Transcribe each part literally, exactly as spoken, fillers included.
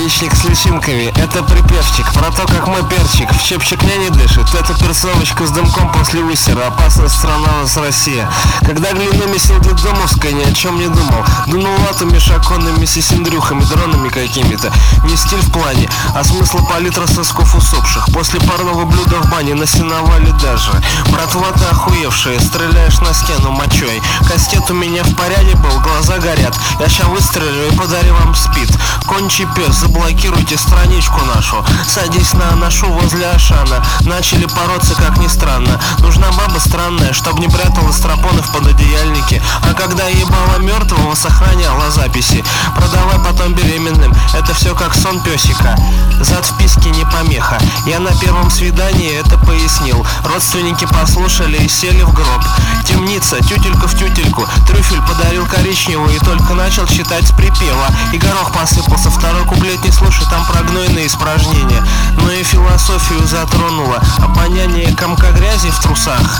яичник с личинками. Это припевчик про то, как мой перчик в чепчик мне не дышит. Это перцовочка с дымком после усера. Опасная страна у нас Россия. Когда гляну месил детдомовская, ни о чем не думал. Дунул латами, шаконными, сисиндрюхами, дронами какими-то. Не стиль в плане, а смысл палитра сосков усопших. После парного блюда в бане насиновали даже. Братва, ты охуевшая, стреляешь на стену мочой. Кастет у меня в порядке был, глаза горят. Я ща выстрелю и подарю вам спид. Кончий пес, заблокируйте страничку нашу. Садись на ношу возле Ашана. Начали бороться, как ни странно. Нужна баба странная, чтоб не прятала стропоны в пододеяльнике. А когда ебала мертвого, сохраняла записи. Продавай потом беременным, это все как сон песика. Зад в писке не помеха. Я на первом свидании это пояснил. Родственники послушали и сели в гроб. Темница, тютелька в тютельку. Трюфель подарил коричневый и только начал читать с припева. И горох посыпался, второй куплет не слушай, там про гнойные испражнения. Но и философию затронуло обоняние комка грязи в трусах.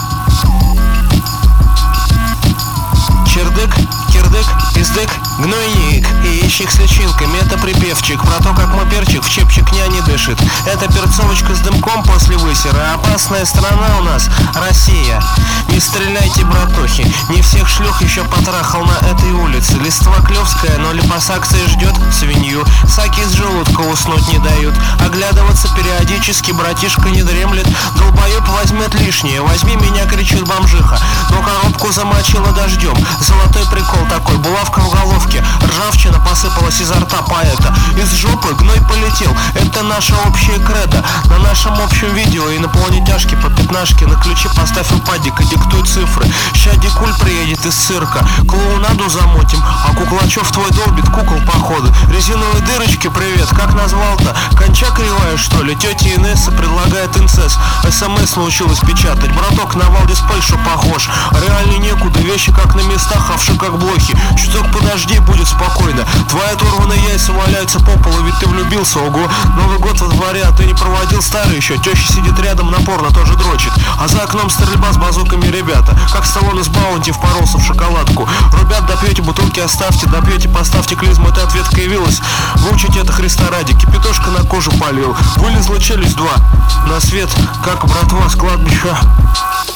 Чердык, кирдык, пиздык, гнойник, яичник с личинками. Это припевчик про то, как мой перчик в чепчик не дышит. Это перцовочка с дымком после высера. Опасная страна у нас Россия. Не стреляйте, братухи, не всех шлюх еще потрахал на этой улице. Листва клевская, но липосакция ждет свинью. Саки из желудка уснуть не дают. Оглядываться периодически братишка не дремлет. Долбоеб возьмет лишнее, возьми меня, кричит бомжиха. Но коробку замочила дождем. Золотой прикол такой, булавка в головке. Ржавчина посыпалась изо рта поэта. Из жопы гной полетел, это наша общая кредо. На нашем общем видео инопланетяшки по пятнашке. На ключи поставь упадик и диктуй цифры. Ща Дикуль приедет из цирка. Клоунаду замотим, а Куклачев твой долбит кукол походу. Резиновые дырочки, привет, как назвал-то? Конча кривая, что ли? Тетя Инесса предлагает инцест. СМС научилась печатать. Браток на Валдиспей, что похож. Реально некуда, вещи как на местах, хавши как блохи. Чуток подожди, будет спокойно. Твои оторванные яйца валяются по полу, ведь ты влюбился, ого. Новый год во дворе, а ты не проводил старый еще. Теща сидит рядом, напорно тоже дрочит. А за окном стрельба с базуками, ребята. Как Сталлоне с Баунти впоролся в шоколадку. Ребят, допьете, бутылки оставьте, допьете, поставьте клизму. Эта ответка явилась. Выучите это Христа ради. Кипятошка на кожу полил. Вылезла челюсть два. На свет, как братва с кладбища.